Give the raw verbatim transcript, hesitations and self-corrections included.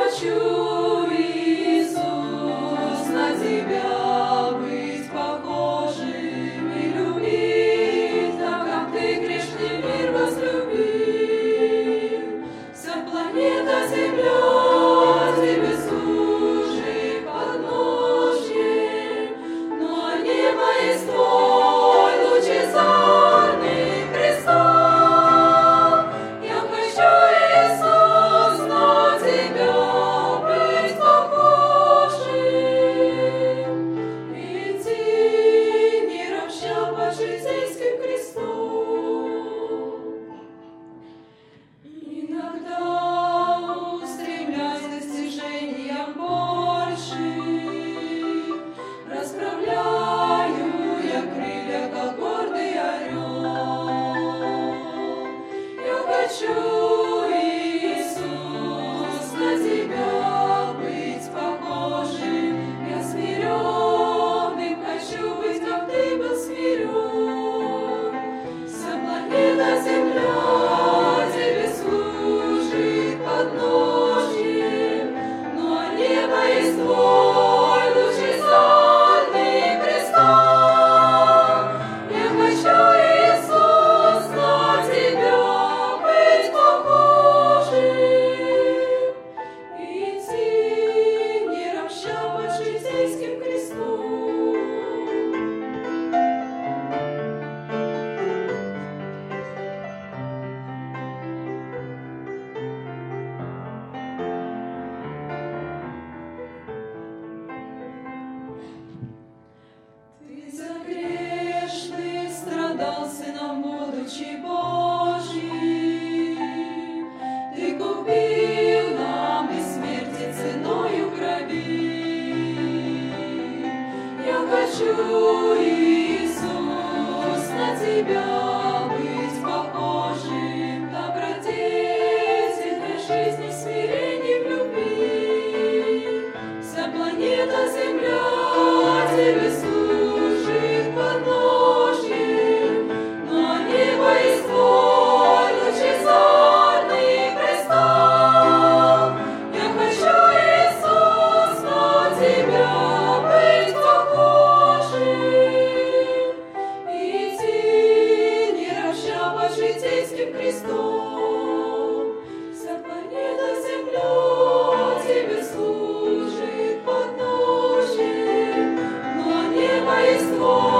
хочу, Иисус, на Тебя быть похожим и любить, так как Ты грешный мир возлюбил. Вся планета Земля Тебе служит подножьем, но небо есть Твой лучезарный престол. Я хочу, Иисус, на Тебя быть похожим, идти, не ропща под житейским крестом. Иногда устремляясь к достижениям большим, расправляю я крылья, как гордый орел. Я хочу, Иисус, на Тебя быть похожим. Я смиренным хочу быть, как Ты был смирен. Вся планета Земля Тебе служит подножьем, но небо есть Твой лучезарный престол. Я хочу, Иисус, на Тебя быть похожим, идти, не ропща под житейским крестом. Ты за грешных страдал, сыном будучи Божьим. Ты купил нам из смерти ценою крови. Я хочу, Иисус, на Тебя быть похожим, в добродетельной жизни, в смирении, в любви. Вся планета Земля Тебе служит подножьем, но небо есть Твой лучезарный престол. Я хочу, Иисус, на Тебя быть похожим, идти, не ропща под житейским крестом. Вся планета Земля Тебе служит подножьем, но небо есть Твой